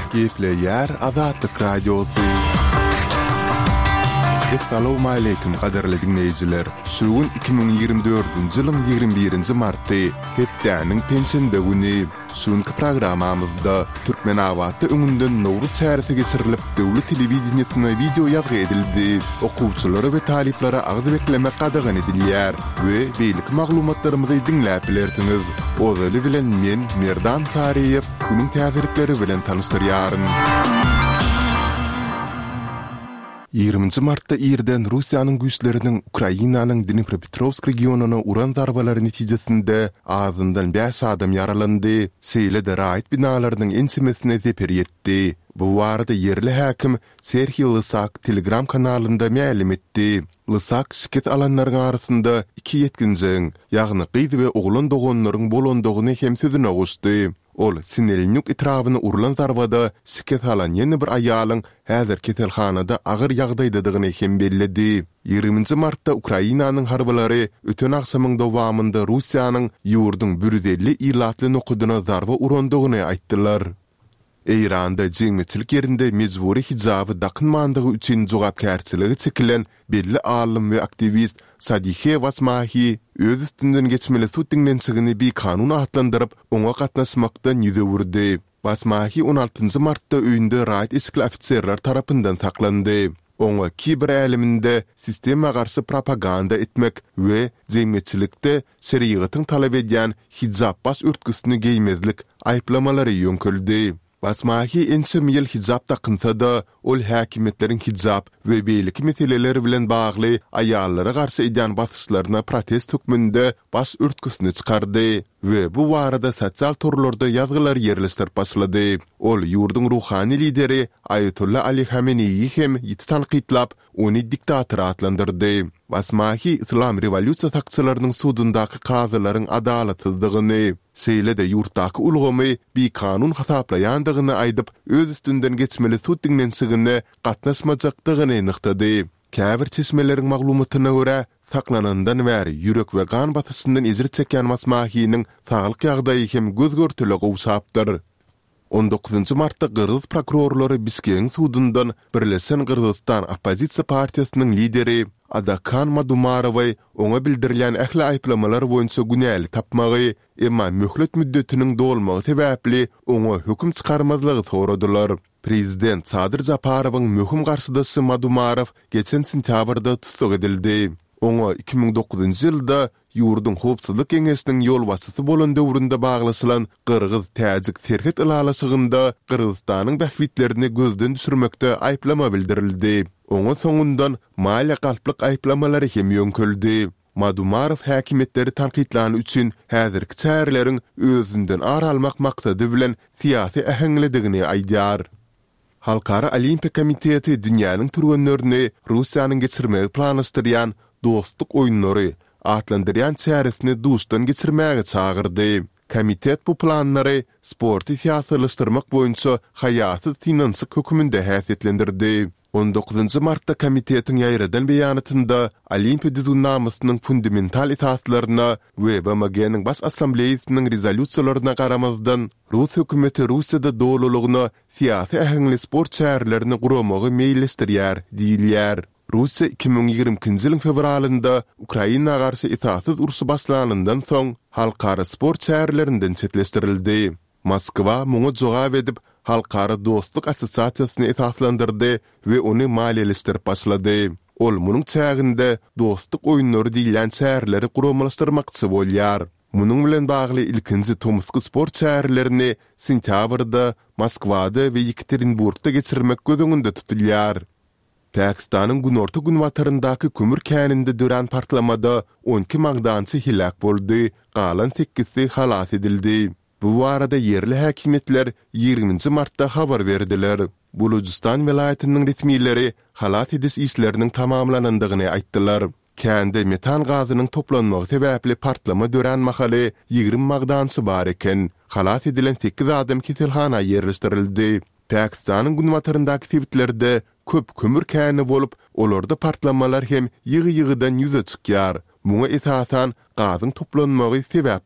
Keyifleyer Azatlyk Radiosu. Assalamu alaykum qadarly dinleyijiler. Şugun 2024-nji ýylyň 21-nji marty, hepdäniň pensiýa güni. Şuňky programamyzda Türkmen awatly öňünden Nowruz çäräsi geçirilip, döwlet telewizionyny video ýazgy edildi. Okuwçylary we taliplara agzy beklemek gadagan edilýär we beýlik maglumatlarymyzy dinläp bilersiňiz. Ozaly bilen men Merdan Tariýew günüň täzirikleri bilen tanışdyrýaryn. 20 martda ýerden Russiýanyň güýçleriniň Ukrainanyň Dnipropetrovsk regionuny uran darbalary netijesinde azyndan 5 adam yaralandy. Seýle-de raýat binalarynyň ensemesine zeper ýetdi. Bu barada yerli häkim Serhiy Lysak Telegram kanalynda ma'lum etdi. Lysak şirket alanlaryň arasynda 2 ýetginjiň, ýagny gyzy we oglan dogonlaryň bolandygyny hem sözüne goşdy. Ol Sinelnyuk etrawyny urulan zarbada şirket alan ýene bir aýalyň häzir ketelhanada agyr ýagdaýdadygyny hem bellidi. 20 martda Ukrainanyň harbalary öten akşamyň dowamında Russiýanyň ýurduň 150 ilatly nokudyna zarba urandygyny aýtdylar. Eýranda jeňmeçilik ýerinde mejburi hijaby dakynmandygy üçin jogapkärçiligi çekilen belli alim we aktivist Sadihe Vasmahi öz üstünden geçmeli tutdiňlensigini bir kanun atlandyryp, oňa gatnaşmakdan ýüze wurdy. Vasmahi 16 martda öýünde raýat eski ofitserler tarapyndan taklandy. Oňa kiber äliminde sistema garşy propaganda etmek we jeňmeçilikde şeriýatyň talap edýän hijab bas örtgüsini giýmezlik aýplamalary ýönküldi. Vasmahi ensemiyel hijab takınsa ol häkimetlerin hijab we beýlik meseleleri bilen bagly aýallara garşy edýän basyşlaryna protest hökmünde bas örtgüsini çykardy we bu barada sosial torlarda ýazgylar ýerleşdirip başlady. Ol ýurduň ruhani lideri Ayetullah Ali Khamenei hem ýiti tanqidlap, ony diktator adlandyrdy. Vasmahi İslam revolýusiýa takçylarynyň sudundaky kazylaryň adalatsyzdygyny, seýle-de ýurtdaky ulgamy bir kanun hasaplaýandygyny aýdyp, öz üstünden geçmeli sud dinlensigine gatnaşmajakdygyny nyktady. Käbir çeşmeleriň maglumatyna görä, saklanandan bäri ýürek we gan basyşyndan ezir çekýän Vasmahiň saglyk ýagdaýy hem göz görtüle gowsapdyr. 19 martda Qırğız prokurorlary Biskek sudundan Birleşen Qırgızstan Opozisiýa partiýasynyň lideri Adakan Madumarowy oňa bildirilýän ähli aýplamalar boýunça günäli tapmagy, emma möhlet müddetiniň dolmagy sebäpli oňa höküm çykarmazlygy soradylar. Prezident Sadyr Japarowyň möhüm garşydasy Madumarov geçen sentýabrda tutsak edildi. Oňa 2009-njy ýylda ýurduň howpsuzlyk keňesiniň ýol başçysy bolan döwründe baglasylan Qırğız täzik terhet ilalasygynda Qırgızstanyň bähwitlerini gözden düşürmekde aýplama bildirildi. Oňa soňundan maliýe galplyk aýplamalary hem ýönküldi. Madumarov häkimetleri tanqidlany üçin häzirki çäreleriň özünden aralmak maksady bilen siýasy ähengledigini aýdýar. Halkara Olimpiya Komiteti dünýäniň türgenlerini Russiýanyň geçirmegi planlaşdyrýan dostluk oýunlary atlandyrýan çäresini duşdan geçirmäge çagyrdy. Komitet bu planlary sporty siýasatlaşdyrmak boýunça haýaty finansyk höküminde häsiýetlendirdi. 19 martda komitetiň ýaýradan beýanatynda Olimpiya düzgünnamasynyň fundamental esaslaryna we BMG-niň baş assambleýasynyň rezolýusiýalaryna garamazdan Rus hökümeti Russiýada dowlalygyna siýasy ähengli sport çärelerini guramagy meýilleşdirýär diýilýär. Russiýa 2020-nji ýylyň fevralynda Ukraina garşy itaatsyz urusy başlanandan soň halkara sport çärelerinden çetleşdirildi. Moskwa muňa jogap edip halkara dostluk assosiasiýasyny esaslandyrdy we ony maliýeleşdirip başlady. Ol munyň çäginde dostluk oýunlary diýilen çäreleri guramalaşdyrmakçy bolýar. Munyň bilen bagly ilkinji Tomsk sport çärelerini sentýabrda Moskwada we Yekaterinburgda geçirmek gözüňünde tutulýar. Pakistanyň günorta gün wataryndaky kömür käninde dören partlamada 12 magdançy hilak boldy, galan 8-si halas edildi. Bu arada yerli häkimetler 20 martda habar berdiler. Bulujistan welaýatynyň resmiýetleri halas ediş işleriniň tamamlanandygyny aýtdylar. Kände metan gazynyň toplanmagy sebäpli partlama dören mahaly 20 magdançy bar eken. Halas edilen 8 adam ketelhana ýerleşdirildi. Pakistanyň gün wataryndaky tebitleri köp kömür käni bolup, olarda partlamalar hem ýygy-ýygydan ýüze çykýar. Muňa esasan gazyň toplanmagy sebäp